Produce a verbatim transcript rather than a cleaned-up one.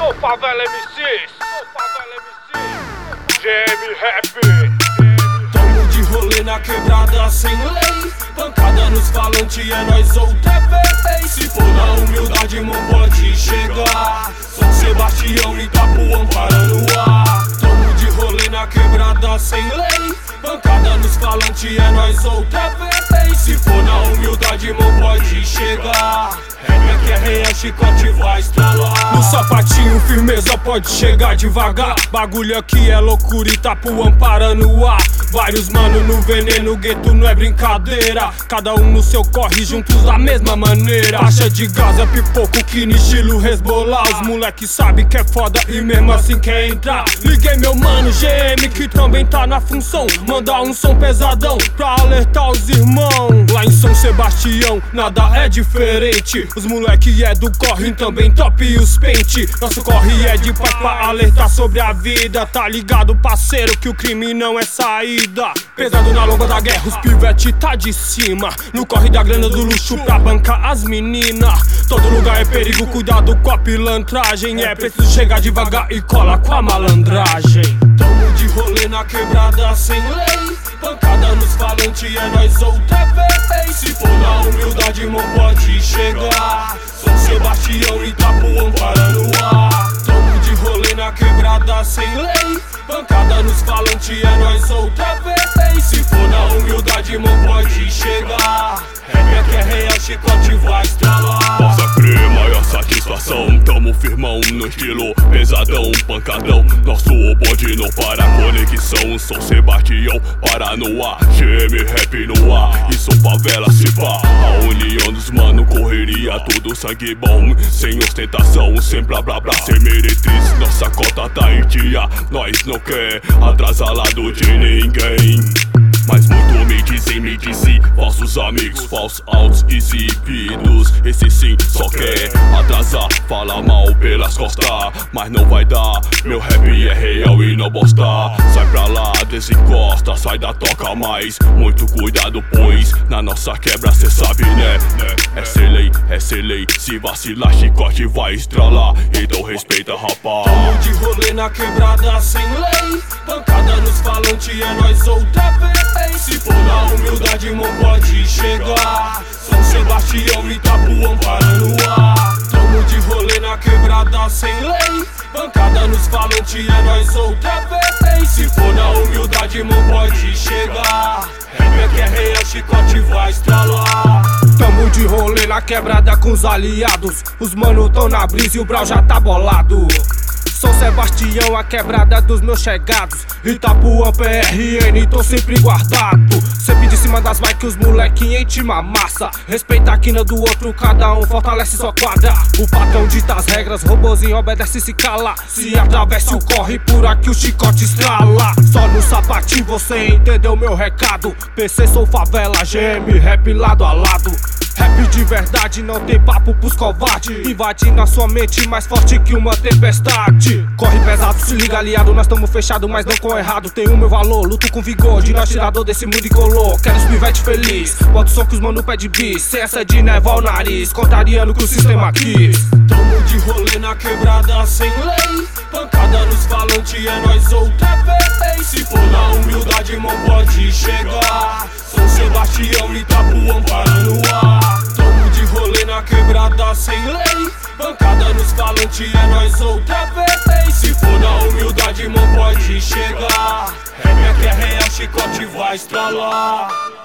Sou Favela M Cs, sou Favela M Cs, G M Rap. Tamo de rolê na quebrada sem lei, pancada nos falantes, é nós outra vez. Se for na humildade, não pode chegar. São Sebastião e Itapuã parando o ar. Tamo de rolê na quebrada sem lei, pancada nos falantes, é nós outra vez. Se for na humildade, não pode chegar. Rap que é real, chicote vai estralar. No sapatinho, firmeza pode chegar devagar. Bagulho aqui é loucura, Itapuã parando o ar. Vários mano no veneno, gueto não é brincadeira. Cada um no seu corre, juntos da mesma maneira. Caixa de gás é pipoco que no estilo Hezbollah. Os moleque sabe que é foda e mesmo assim quer entrar. Liguei meu mano G M que também tá na função. Mandar um som pesadão pra alertar os irmãos. Lá em São Sebastião nada é diferente. Os moleque é do corre também top e os pente. Nosso corre é de paz pra alertar sobre a vida. Tá ligado parceiro que o crime não é saída. Pesado na lomba da guerra, os pivete tá de cima. No corre da grana do luxo pra bancar as meninas. Todo lugar é perigo, cuidado com a pilantragem. É preciso chegar devagar e cola com a malandragem. Tamo de rolê na quebrada sem lei, pancada nos falantes, é nós outra vez. Se for na humildade, não pode chegar. São Sebastião e Itapuã parando o ar. Tamo de rolê na quebrada sem lei, pancada nos falantes, é nós outra vez. Se for na humildade, não pode chegar. Rap que é real, chicote vai estralar. Possa crer, maior satisfação. Tamo firmão no estilo pesadão, pancadão. Nosso bonde não para, conexão. São Sebastião para no ar, G M Rap no ar. E sou Favela se pá, a união dos mano, correria, tudo sangue bom. Sem ostentação, sem blá blá blá, sem meretriz. Nossa cota tá em dia, nós não quer atrasar lado de ninguém. Mas muito me dizem, me dizem, falsos amigos, falsos altos exibidos. Esse sim só quer atrasar, fala mal pelas costas, mas não vai dar. Meu rap é real e não bosta. Sai pra lá, desencosta, sai da toca mais. Muito cuidado pois, na nossa quebra cê sabe né. É ser lei, é ser lei, se vacilar chicote vai estralar. Então respeita rapaz. Tamo de rolê na quebrada sem lei, pancada nos falantes, é nós outra vez. Se for na humildade, não pode chegar. São Sebastião e Itapuã parando o ar. Tamo de rolê na quebrada sem lei, pancada nos falantes, é nós outra vez. Se for na humildade, não pode chegar. Rap que é real, chicote vai estralar. Tamo de rolê na quebrada com os aliados. Os mano tão na brisa e o brau já tá bolado. Sou Sebastião, a quebrada dos meus chegados. Itapuã, P R N, tô sempre guardado. Sempre de cima das bikes, os moleque intima massa. Respeita a quina do outro, cada um fortalece sua quadra. O patrão dita as regras, robozinho obedece e se cala. Se atravesse o corre, por aqui o chicote estrala. Só no sapatinho você entendeu meu recado. P C sou Favela, G M Rap lado a lado. Rap de verdade, não tem papo pros covardes. Invade na sua mente mais forte que uma tempestade. Corre pesado, se liga aliado, nós tamo fechado, mas não com errado. Tem o meu valor, luto com vigor, de nós tirador desse mundo incolor. Quero os pivete feliz, bota o som que os mano pede bis. Sem essa de neva ao nariz, contrariando que o sistema quis. Tamo de rolê na quebrada sem lei, pancada nos falantes, é nós outra vez. Se for na humildade, não pode chegar. São Sebastião e Itapuã parando o ar. Tamo de rolê na quebrada sem lei, pancada nos falantes, é nós outra vez. Se for na humildade, não pode chegar. Rap que é real, chicote vai estralar.